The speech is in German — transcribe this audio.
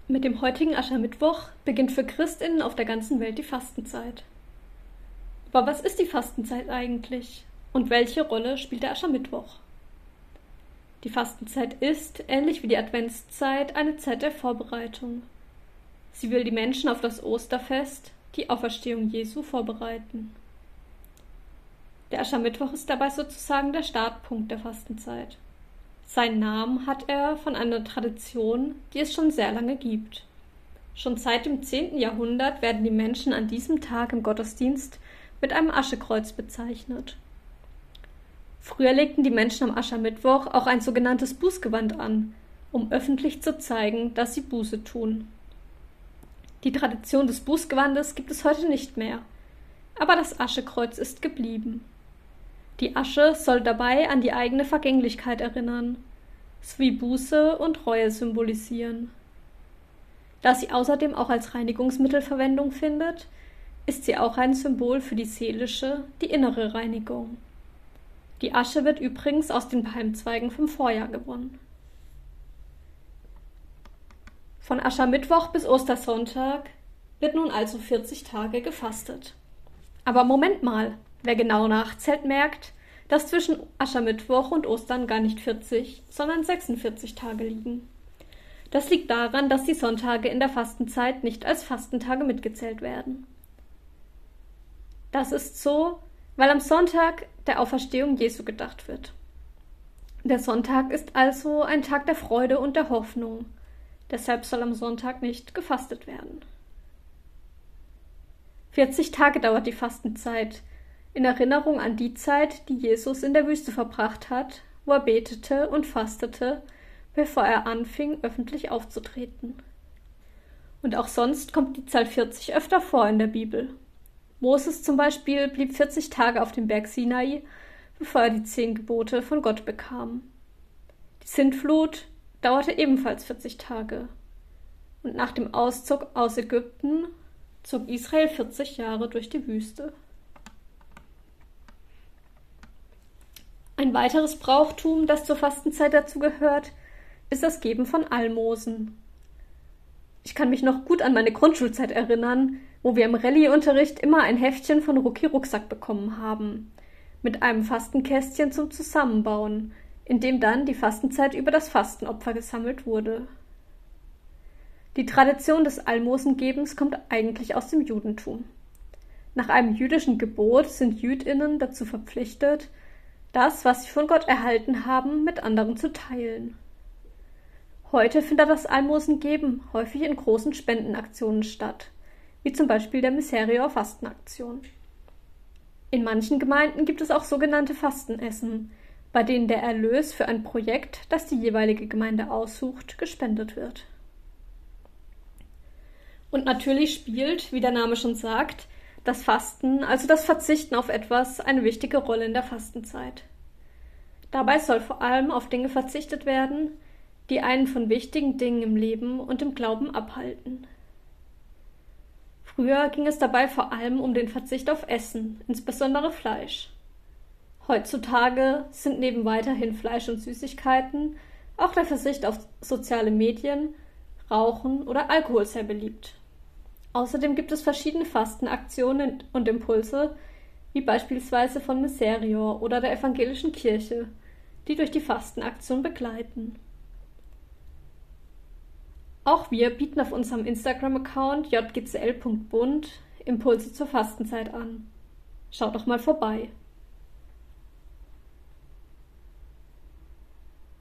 Mit dem heutigen Aschermittwoch beginnt für Christinnen auf der ganzen Welt die Fastenzeit. Aber was ist die Fastenzeit eigentlich? Und welche Rolle spielt der Aschermittwoch? Die Fastenzeit ist, ähnlich wie die Adventszeit, eine Zeit der Vorbereitung. Sie will die Menschen auf das Osterfest, die Auferstehung Jesu, vorbereiten. Der Aschermittwoch ist dabei sozusagen der Startpunkt der Fastenzeit. Seinen Namen hat er von einer Tradition, die es schon sehr lange gibt. Schon seit dem 10. Jahrhundert werden die Menschen an diesem Tag im Gottesdienst mit einem Aschekreuz bezeichnet. Früher legten die Menschen am Aschermittwoch auch ein sogenanntes Bußgewand an, um öffentlich zu zeigen, dass sie Buße tun. Die Tradition des Bußgewandes gibt es heute nicht mehr, aber das Aschekreuz ist geblieben. Die Asche soll dabei an die eigene Vergänglichkeit erinnern, sowie Buße und Reue symbolisieren. Da sie außerdem auch als Reinigungsmittel Verwendung findet, ist sie auch ein Symbol für die seelische, die innere Reinigung. Die Asche wird übrigens aus den Palmzweigen vom Vorjahr gewonnen. Von Aschermittwoch bis Ostersonntag wird nun also 40 Tage gefastet. Aber Moment mal, wer genau nachzählt, merkt, dass zwischen Aschermittwoch und Ostern gar nicht 40, sondern 46 Tage liegen. Das liegt daran, dass die Sonntage in der Fastenzeit nicht als Fastentage mitgezählt werden. Das ist so, weil am Sonntag der Auferstehung Jesu gedacht wird. Der Sonntag ist also ein Tag der Freude und der Hoffnung. Deshalb soll am Sonntag nicht gefastet werden. 40 Tage dauert die Fastenzeit, in Erinnerung an die Zeit, die Jesus in der Wüste verbracht hat, wo er betete und fastete, bevor er anfing, öffentlich aufzutreten. Und auch sonst kommt die Zahl 40 öfter vor in der Bibel. Moses zum Beispiel blieb 40 Tage auf dem Berg Sinai, bevor er die 10 Gebote von Gott bekam. Die Sintflut dauerte ebenfalls 40 Tage. Und nach dem Auszug aus Ägypten zog Israel 40 Jahre durch die Wüste. Ein weiteres Brauchtum, das zur Fastenzeit dazu gehört, ist das Geben von Almosen. Ich kann mich noch gut an meine Grundschulzeit erinnern, wo wir im Rallye-Unterricht immer ein Heftchen von Rucki Rucksack bekommen haben, mit einem Fastenkästchen zum Zusammenbauen, in dem dann die Fastenzeit über das Fastenopfer gesammelt wurde. Die Tradition des Almosengebens kommt eigentlich aus dem Judentum. Nach einem jüdischen Gebot sind JüdInnen dazu verpflichtet, das, was sie von Gott erhalten haben, mit anderen zu teilen. Heute findet das Almosengeben häufig in großen Spendenaktionen statt, wie zum Beispiel der Miserior-Fastenaktion. In manchen Gemeinden gibt es auch sogenannte Fastenessen, bei denen der Erlös für ein Projekt, das die jeweilige Gemeinde aussucht, gespendet wird. Und natürlich spielt, wie der Name schon sagt, das Fasten, also das Verzichten auf etwas, eine wichtige Rolle in der Fastenzeit. Dabei soll vor allem auf Dinge verzichtet werden, die einen von wichtigen Dingen im Leben und im Glauben abhalten. Früher ging es dabei vor allem um den Verzicht auf Essen, insbesondere Fleisch. Heutzutage sind neben weiterhin Fleisch und Süßigkeiten auch der Verzicht auf soziale Medien, Rauchen oder Alkohol sehr beliebt. Außerdem gibt es verschiedene Fastenaktionen und Impulse, wie beispielsweise von Miserior oder der evangelischen Kirche, die durch die Fastenaktion begleiten. Auch wir bieten auf unserem Instagram-Account jgcl.bund Impulse zur Fastenzeit an. Schaut doch mal vorbei.